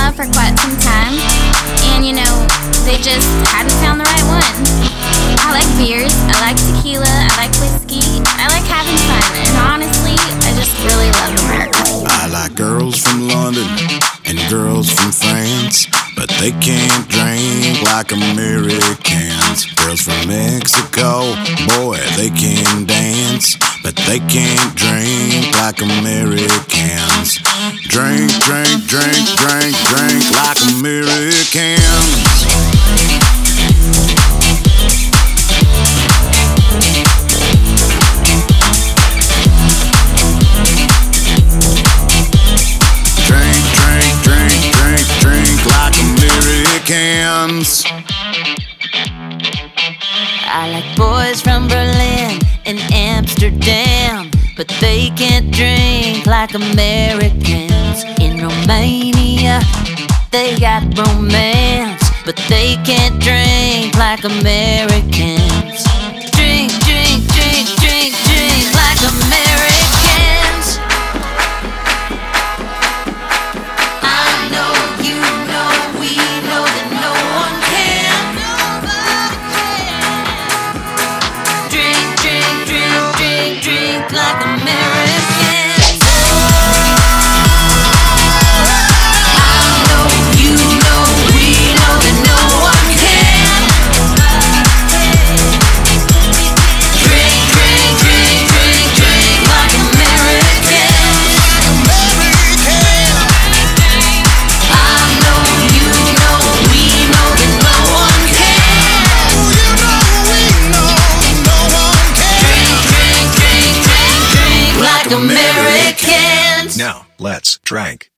love for quite some time, and they just hadn't found the right one. I like beers, I like tequila, I like whiskey, I like having fun, and honestly, I just really love America. I like girls from London and girls from France, but they can't drink like Americans. Girls from Mexico, boy, they can dance, but they can't drink like Americans. Drink, drink, drink, drink, drink like Americans. Drink, drink, drink, drink, drink like Americans. I like boys from Berlin and Amsterdam, but they can't drink like Americans. In Romania, they got romance, but they can't drink like Americans. Drink, drink, drink, drink, drink like Americans. I know, you know, we know that no one can. Drink, drink, drink, drink, drink like Americans. I know, you know, we know that no one can. Drink, drink, drink, drink, drink like Americans. I know, you know, we know that no one can. Drink, drink, drink, drink, drink like Americans. Now, let's drink.